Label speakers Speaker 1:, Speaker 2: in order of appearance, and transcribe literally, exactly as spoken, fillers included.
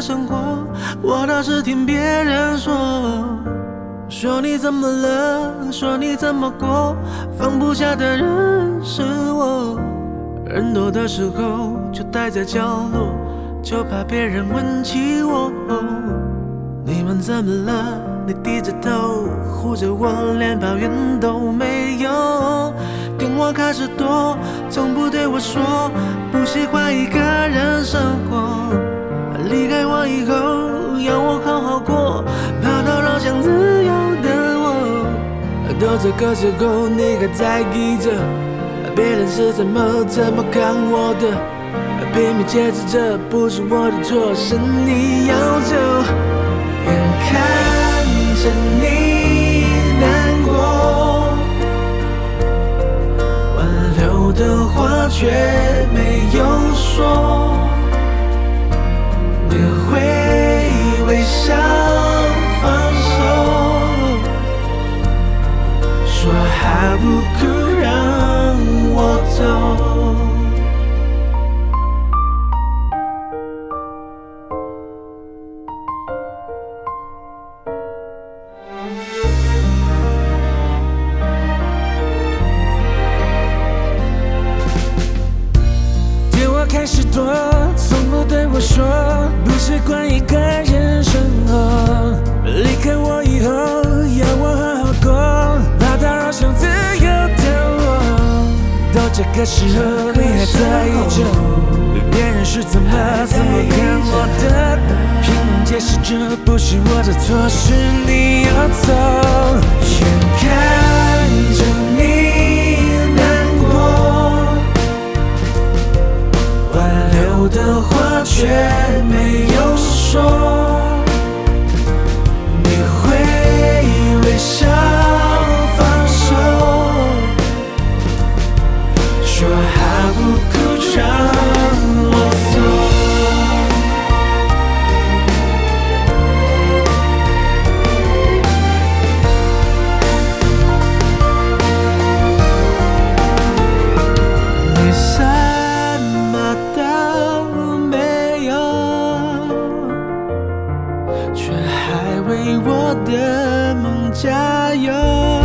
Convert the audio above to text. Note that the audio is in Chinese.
Speaker 1: 的生活，我倒是听别人说。说你怎么了？说你怎么过？放不下的人是我。人多的时候就待在角落，就怕别人问起我。你们怎么了？你低着头护着我，连抱怨都没有。电话开始多，从不对我说不喜欢一个人生活。离开我以后，要我好好过，怕打扰想自由的我。都这个时候，你还在意着别人是怎么怎么看我的，拼命解释这不是我的错，是你要走。眼看着你难过，挽留的话却没有说，你会微笑放手，说还不哭让我走。开始多，从不对我说不习惯一个人生活。离开我以后，要我好好过，怕打扰想自由的我。到这个时候，你还在意着别人是怎么怎么看我的，拼命解释这不是我的错，是你要走。眼看着你难过，挽留的话却没有说，你会微笑放手，说还不哭让我走。你什么都没有，却还为我的梦加油。